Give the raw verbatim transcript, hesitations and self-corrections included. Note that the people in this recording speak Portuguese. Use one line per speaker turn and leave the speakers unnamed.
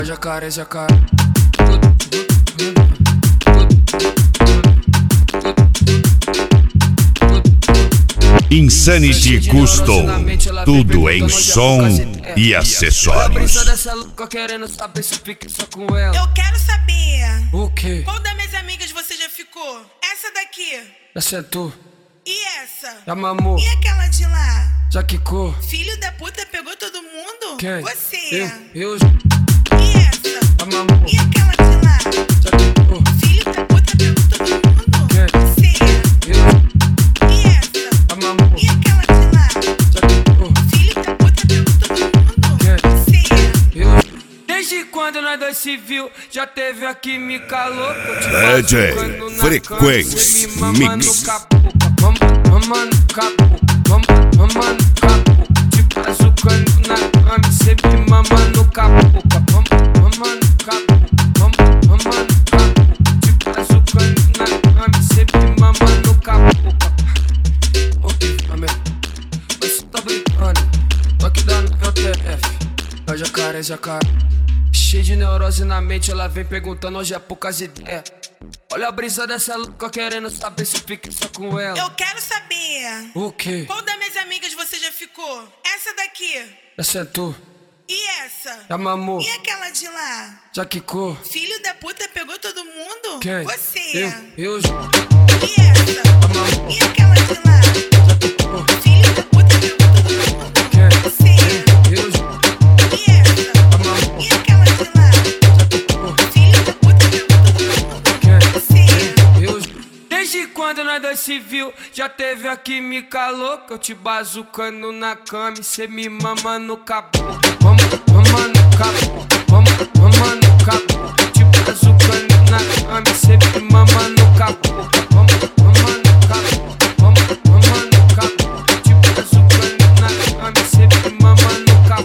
Jacaré, jacaré.
Insanity Custom, tudo em som e acessórios.
Dessa louca querendo saber se fica só com ela.
Eu quero saber.
O quê?
Qual das minhas amigas você já ficou? Essa daqui.
Já sentou?
E essa?
Já mamou?
E aquela de lá?
Já quicou?
Filho da puta pegou todo mundo?
Quem?
Você.
Eu? Eu?
E essa?
Já mamou?
E aquela de lá?
Já quicou?
Filho da puta pegou todo mundo?
Quem?
Você.
Eu?
E essa?
Já mamou?
E aquela de lá?
Já quicou?
Filho da puta pegou todo mundo?
Quem?
Você.
Eu? Desde quando nós dois se viu, já teve a química louca.
D J Frequência Mix.
Mama no capo, mama, mama no capo. Te bazucando na cama, sempre mama no capo. Mama no capo, mama, mama no capo. Te bazucando na cama, sempre mama no capo. Ok, amém. Você tá brincando? Tô aqui dando L T F. É jacaré, jacaré. Cheio de neurose na mente, ela vem perguntando hoje é poucas ideias. Olha a brisa dessa louca querendo saber se fica só com ela.
Eu quero saber.
O quê?
Qual das minhas amigas você já ficou? Essa daqui.
Já sentou?
E essa?
Já mamou?
E aquela de lá?
Já quicou?
Filho da puta pegou todo mundo?
Quem?
Você.
Eu? Eu?
E essa? E aquela de lá?
Já quicou?
Filho da puta pegou todo mundo?
Quem?
Você.
Eu?
E essa? E aquela de lá?
Já quicou?
Filho da puta pegou todo mundo?
Quem?
Você.
Eu? Desde quando nós dois se viu, já teve a química louca. Eu te bazucando na cama e cê me mama no capô. Mama, mama no capô, mama,